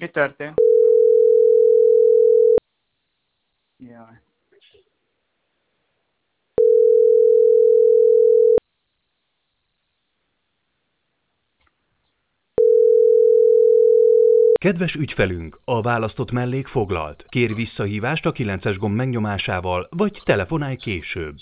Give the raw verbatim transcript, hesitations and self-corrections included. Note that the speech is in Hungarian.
Mi történt? Jaj. Kedves ügyfelünk, a választott mellék foglalt. Kér visszahívást a kilences gomb megnyomásával, vagy telefonálj később.